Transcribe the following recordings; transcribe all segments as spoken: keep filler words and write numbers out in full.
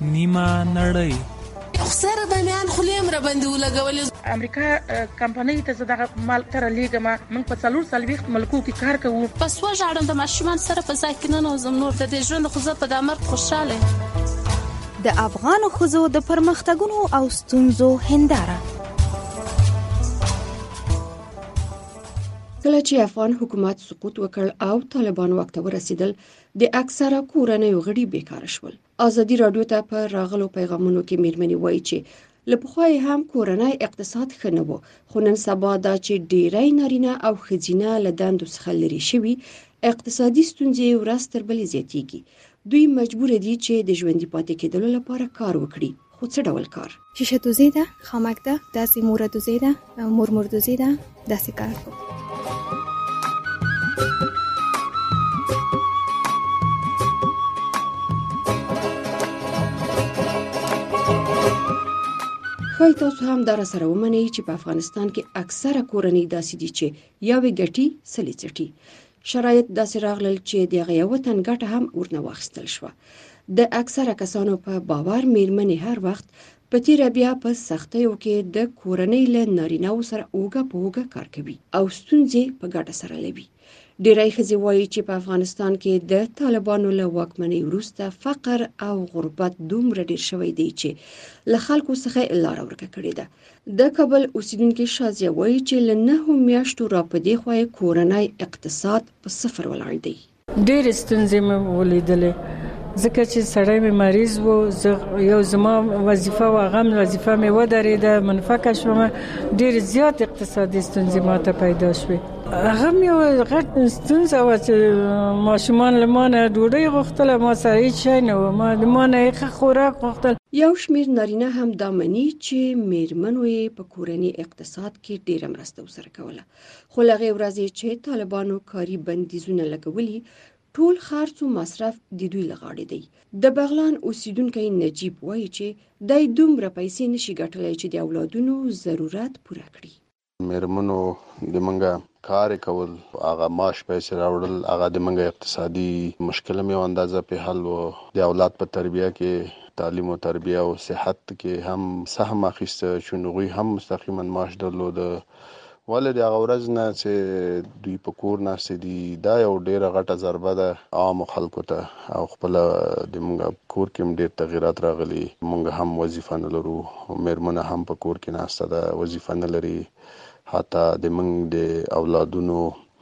نیمه نړۍ. خسر د میان خلیم را باندې ولګولې. امریکا کمپنۍ ته زده مال تر لیګما موږ په څلور سلويخت ملکو کې کار کوو. پس و ژړم د ماشومان سره په ځای کې نه نوزم نور د دې ژوند خو زه په دامر خوشاله. د افغان ښځو د پرمختګونو او ستونزو هنداره. کله چې افغان حکومت سقوط وکړ او طالبان واک ته ورسېدل، د اکثره کورنیو غړي بیکاره شول. ازادي راډیو ته په راغلو پیغامونو کې میرمنې وایي چې له پخوا هم کورنی اقتصاد ښه نه و، خو نن سبا دا چې ډیری نارینه او ښځینه له دندو څخه لرې شوي، اقتصادي ستونزې ورځ تر بلې زیاتېږي. دوی مجبور دي چې د ژوندي پاتې کېدلو لپاره کار وکړي. خو څه ډول کار؟ شیشه دوزی ده، خامک ده، داسې موره دوزی ده، مرمر دوزی ده، داسې کار کوي. خای تاسو هم در سره ومنئ چې په افغانستان کې اکثره کورنۍ داسې دي چې یوې ګټي سلې څټي. شرایط داسې راغلل چې د یو وطن ګټه هم ورنه واخیستل شوه. د اکثره کسانو په باور میرمنې هر وخت په تیره بیا په سختیو کې د کورنۍ له نارینه‌و سره اوږه په اوږه کار کوي او ستونزې په ګډه سره لوي. ډیری ښځې وایي چې په افغانستان کې د طالبانو له واکمنۍ وروسته فقر او غربت دومره ډیر شوی دی چې له خلکو څخه لاره ورکه کړې ده. د کابل اوسیدونکي شازیه وایي چې له نهو میاشتو را په دې خوا کورنی اقتصاد په صفر ولاړ دی. ډېرې ستونزې مې ولیدلې ځکه چې سړی مې مریض و، یو زما وظیفه و، هغه وظیفه مې ودرېده، منفکه شوم. ډېرې زیات اقتصادي ستونزې ماته پیدا شوې. هغه مې یو غټ ستونزه وه چې ماشومان له ما نه ډوډۍ غوښتله، ما سره هېڅ شی نه و، ما د ما نه یې ښه خوراک غوښتل. یو شمېر نارینه هم دا مني چې میرمنو یې په کورني اقتصاد کې ډېره مرسته ورسره کوله. خو له هغې ورځې چې طالبانو کاري بندیزونه لګولي، ټول خرڅ او مصرف د دوی له غاړې دی. د بغلان اوسیدونکی نجیب وایي چې دی دومره پیسې نشي ګټلی چې د اولادونو ضرورت پوره کړي. میرمنو د منګه کار کول، هغه معاش پیسې راوړل، هغه د منګه اقتصادي مشکل مې اندازه په حل و. د اولاد په تربیه کې، تعلیم او تربیه او صحت کې هم سهم اخیسته، شنوغي هم مستقیما معاش درلود. ولې د هغه ورځ نه چې دوی په کور ناستې دي، دا یو ډېره غټه ضربه ده عامو خلکو ته. او خپله د مونږ کور کې هم ډېر تغیرات راغلي. مونږ هم وظیفه نه لرو، میرمنه هم په کور کې ناسته ده، وظیفه نه لري. حتی د مونږ د اولادونو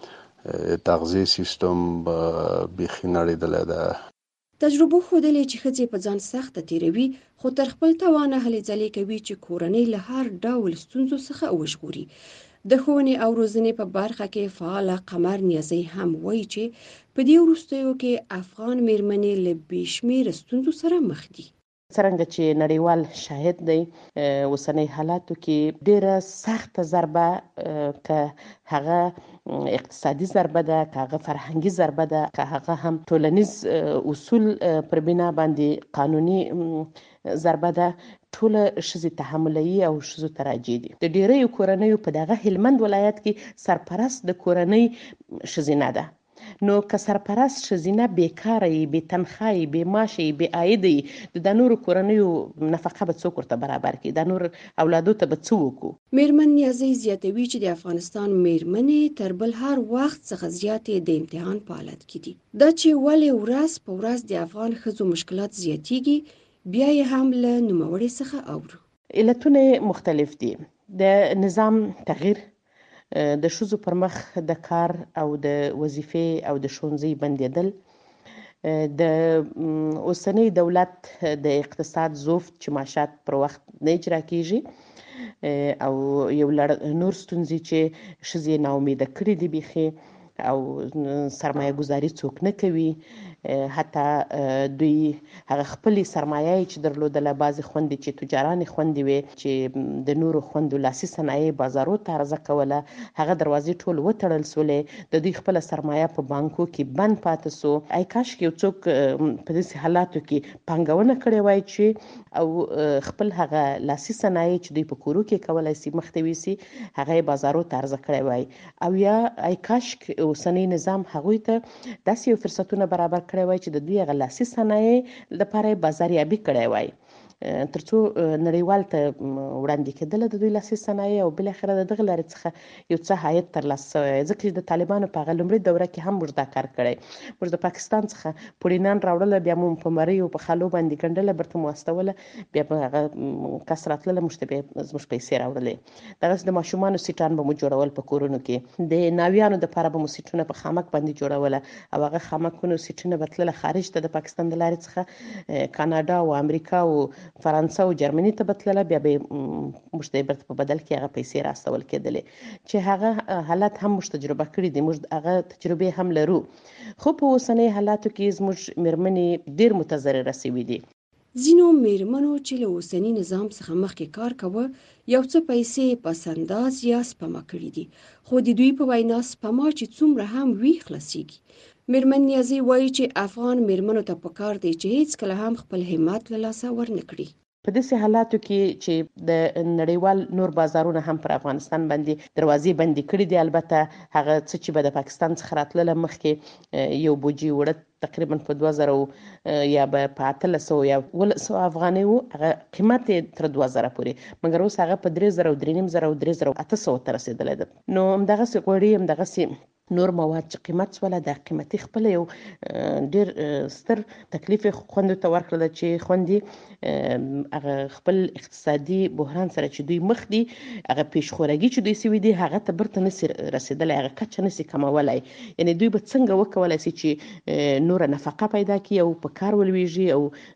تغذیه سیستم بیخي نړېدلی ده. تجربه ښودلې چې ښځې په ځان سخته تیروي، خو تر خپل توانه هلې ځلې کوي چې کورنۍ له هر ډول ستونزو څخه وژغوري. د ښوونې او روزنې په برخه کې فعاله قمر نیازی هم وایي چې په دې وروستیو کې افغان میرمنې له بې شمېره ستونزو سره مخ دي. څرنګه چې نړیوال شاهد دی، اوسنۍ حالاتو کې ډیره سخته ضربه، که هغه اقتصادي ضربه ده، که هغه فرهنګي ضربه ده، که هغه هم ټولنیز اصول پر بنا باندې قانوني ضربه ده، ټول ښځې تحملوي او ښځو ته راجع دي. د ډیریو کورنیو په دغه هلمند ولایت کې سرپرست د کورنۍ ښځینه ده. نو که سرپرست ښځینه بیکاره یي، بې تنخواه یي، بې معاشه یي، بې عاید یي، د نورو کورنیو نفقه به څوک ورته برابر کړي؟ د نور اولادو ته به څه وکړو؟ میرمن نیازی زیاتوي چې د افغانستان میرمنې تر بل هر وخت څخه زیاتې د امتحان په حالت کې دي. دا چې ولې ورځ په ورځ د افغان ښځو مشکلات زیاتېږي، بیا یې هم له نوموړي څخه اورو. علتونه مختلف دي. د نظام تغییر، د ښځو پر مخ د کار او د وظیفې او د ښوونځي بندېدل، د اوسنۍ دولت د اقتصاد ضعف چې معاشات پر وخت نه اجرا کیږي، او یو لړ نور ستونزې چې ښځې ناامیده کړي دي بیخي، او سرمایه گذاري څوک نه کوي. حتی دوی هغه خپلې سرمایه چې درلودله، بعضې خوندې چې تجارانې خوندې وې چې د نورو خوندو لاسي صنایع بازارو ته عرضه کوله، هغه دروازې ټول وتړل سولې. د دوی خپله سرمایه په بانکو کې بند پاتې سو. ای کاشکې یو څوک په داسې حالاتو کې پانګونه کړې وای چې او خپل هغه لاسي صنایع چې دوی په کورو کې کولی سي مخته ویسي، هغه یې بازارو ته عرضه کړی وای. او یا ای کاشک اوسنی نظام هغوی ته داسې یو فرصتونه برابر کړی کړی وای چې د دوی هغه لاسي صنایع لپاره بازاریابي کړی وای ترڅو نړیوال ته وړاندې کېدل د دوی لاسي صنایع او بل اخر د دغه لارې څخه یو څه عاید ترلاسه شوی ځکه چې د طالبانو په هغه لومړي دوره کې هم موږ دا کار کړی موږ د پاکستان څخه پوړینان راوړل بیا مو په مریو په خالو باندې ګنډله برته مو واستوله بیا په هغه کس راتلله موږ ته بیا زموږ پیسې راوړلې دغسې د ماشومانو سیټان به مو جوړول په کورونو کې د ناویانو دپاره به مو سیټونه په خامک باندې جوړوله او هغه خامکونو سیټونه به تلله خارج ته د پاکستان د لارې څخه کاناډا او امریکا او فرانسه او جرمني ته بتلله بیا به موږ ته برته په بدل کې هغه پیسې راستول کېدلې چې هغه حالات هم موږ تجربه کړي دي موږ هغه تجربې هم لرو خو په اوسنۍ حالاتو کې زموږ میرمنې ډېر متضرره شوي دي ځینو میرمنو چې له اوسني نظام څخه مخکې کار کوه یو څه پیسې پس انداز یا سپما کړي دي خو د دوی په وینا سپما چې څومره هم وی خلاصيږي میرمن نیازي وایي چې افغان میرمنو ته پکار دی چې هیڅ کله هم خپل همت له لاسه ورنکړي په داسې حالاتو کې چې د نړیوال نور بازارونه هم پر افغانستان باندې دروازې بندې کړي دي البته هغه څه چې به د پاکستان څخه راتلله مخکې یو بوجي وړه تقریبا په دوه زره یا به په اتلس سوه یا اوولس سوه افغانۍ و هغه قیمت یې تر دوه زره پورې مګر اوس هغه په درې زره او درې نیم زره او درې زره اته سوه ته رسېدلی ده نو همدغسې غوړي همدغسې نور مواد چې قیمت سوله د قیمتي خپله یو ډېر ستر تکلیف خویندو ته ورکړله چې خویندې هغه خپل اقتصادي بحران سره چې دوی مخ دي هغه پیشخورګي چې دوی سوي دي هغه ته برته نسي رسېدلی هغه کچه نسي کمولی یعنې دوی به څنګه وکولی سي چې نوره نفقه پیدا کړي او په کار ولویږي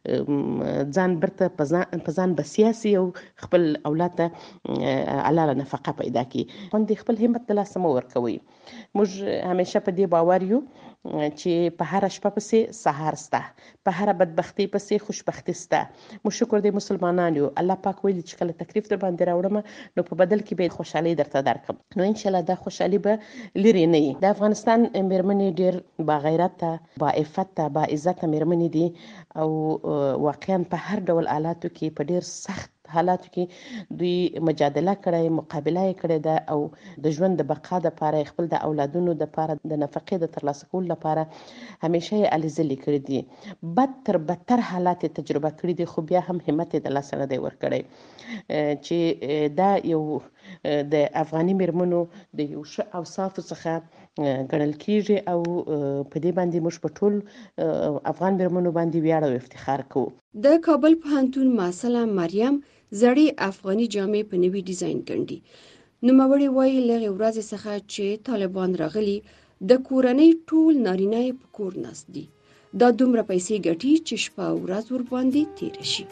او ځان برته په ځان بسیا سي او خپل اولاد ته حلاله نفقه پیدا کړي خویندې خپل همت د لاسه مه ورکوئ موږ همیشه په دې باور یو چې په هر شپه پسې سهار سته په هر بدبختی پسې خوشبختی سته مو شکر دی مسلمانان یو الله پاک ویلي چې کله تکلیف در باندې راوړم نو په بدل کې به خوشحالي درته درکم نو ان شاء الله دا خوشحالي به لري نه وي د افغانستان میرمنې ډېر با غیرته با عفته با عزته میرمنې دي او واقعا په هر ډول حالاتو کې په ډېر سخت حالاتو کې دوی مجادله کړې مقابله یې کړې ده او د ژوند د بقا دپاره خپل د اولادونو دپاره د نفقې د ترلاسه کولو لپاره همیشه یې هلې ځلې کړي دي بد تر بدتر حالات یې تجربه کړي دي خو بیا هم همت یې د لاسه نه دی ورکړی چې دا یو د افغاني میرمنو د یو ښه اوصافو څخه ګڼل کیږي او په دې باندې موږ په ټول افغان میرمنو باندې ویاړ او افتخار کوو د کابل پوهنتون محصله مریم زړې افغاني جامې په نوي ډیزاین ګڼي نوموړې وایي له هغې ورځې څخه چې طالبان راغلي د کورنۍ ټول نارینه یې په کور ناست دي دا دومره پیسې ګټي چې شپه او ورځ ورباندې تېره شي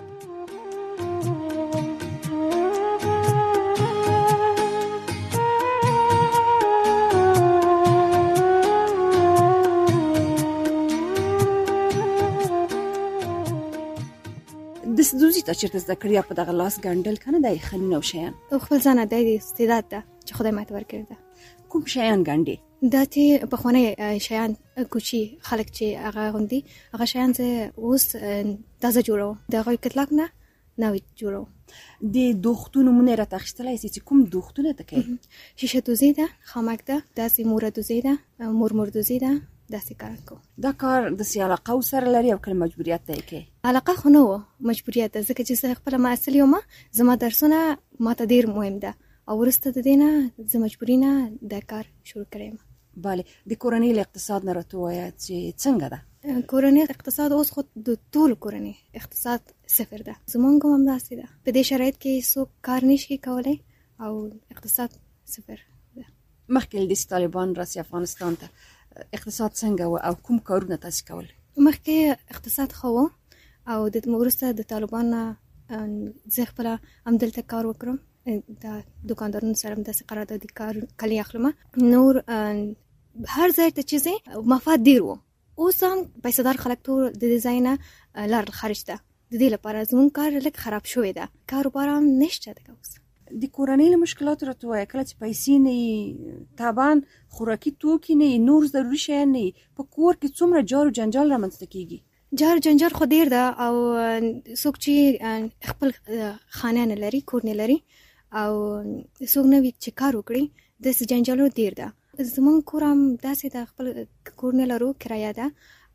د سدوزي ته چېرته زده کړې یا په دغه لاس ګنډل که نه دی خلونه او شیان خپل ځان دی د استعداد ده چې خدای ماته ورکړی ده کوم شیان ګنډې دا چې پخوانی شیان کوچي خلک چې هغه غوندي هغه شیان زه اوس تازه جوړوم د هغوی کتلاک نه نوی جوړوم د دوختو نومونه یې راته اخیستلی سي چې کوم دوختونه ته کوي شیشه دوزي ده خامک ده داسې موره دوزي ده مرمور دوزي ده داسې کار کوم دا کار داسې علاقه ورسره لري او کله مجبوریت دی کې علاقه خو نه وه مجبوریت ده ځکه چې زه خپله محصل یم زما درسونه ماته ډېر مهم ده او وروسته د دې نه زه مجبوري نه دا کار شروع کړی یم بله د کورنۍ له اقتصاد نه راته ووایه چې څنګه ده کورنۍ اقتصاد اوس خو د ټولو کورنۍ اقتصاد صفر ده زمونږ هم همداسې ده په دې شرایط کې څوک کار نشي کولی او اقتصاد صفر ده مخکې داسې طالبان راسي افغانستان ته اقتصاد څنګه و او کوم کارونه تاسو کول مخکې اقتصاد خو و او د وروسته د طالبان زه خپله همدلته کار وکړم د دکاندارانو سره هم داسې قراردادي کار کلی اخلم نور هر ځای ته چې ځې مفاد ډېر و اوس هم پیسهدار خلک ټول د دې ځای نه لاړل خارج ته د دې لپاره زموږ کار لږ خراب شوی ده کاروبار هم نشته ده اوس د کورنۍ له مشکلاتو راته وایه کله چې پیسې نه وي طبعا خوراکي توکي نه وي نور ضروري شیان نه وي په کور کې څومره جار و جنجال رامنځته کېږي جار جنجال خو ډېر ده او څوک چې خپل خانه نه لري کور نه لري او څوک نه وي چې کار وکړي داسې جنجالونه ډېر ده زمونږ کور هم داسې ده خپل کور نه لرو کرایه ده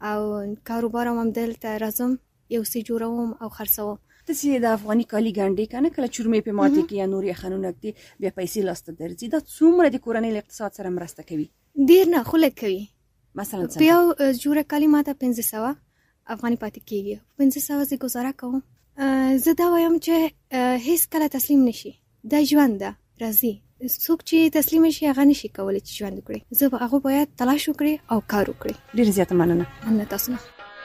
او کاروبار هم دلته راځم یو څه جوړوم او خرڅوم. تاسو د افغاني کالي ګنډي کنه کله چورمې په ماته کې یا نوري خنونه کې بیا پیسې لاسته درځي دا څومره د کورنۍ اقتصاد سره مرسته کوي؟ ډیر نه خو لږ کوي. مثلا په یو جوړه کالي ماته پنځه سوه افغاني پاتې کېږي. پنځه سوه زه ګزاره کوم. زه دا وایم چې هیڅ کله تسلیم نشي. دا ژوند ده راځي. څوک چې تسلیم شي هغه نشي کولی چې ژوند وکړي. زه هغه باید تلاش وکړي او کار وکړي. ډیر زیاته مننه. مننه تاسو نه.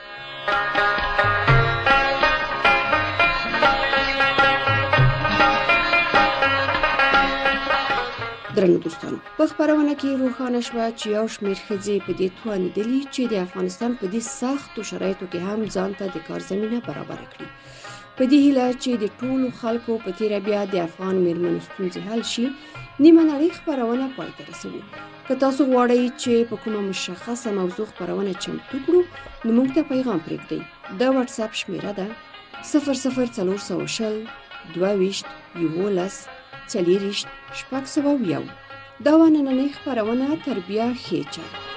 درنو دوستانو په خبرونه کې روښانه شوه چې یو شمېر ښځې په دې توانېدلي چې د افغانستان په دې سختو شرایطو کې هم ځان ته د کار زمینه برابره کړي. په دې هیله چې د ټولو خلکو په تیره بیا د افغان میرمنو ستونزې حل شي، نیمه نړۍ خبرونه پای ته رسوي. که تاسو غواړئ چې په کومه مشخصه موضوع خبرونه چمتو کړو نو موږ ته پیغام پرېږدئ. د واتس اپ شمېره ده صفر صفر څلور سوه شل دوه ویشت یولس څلېرویشت شپږ سوه یو. دا وه نننۍ خپرونه تربیه ښې چارې.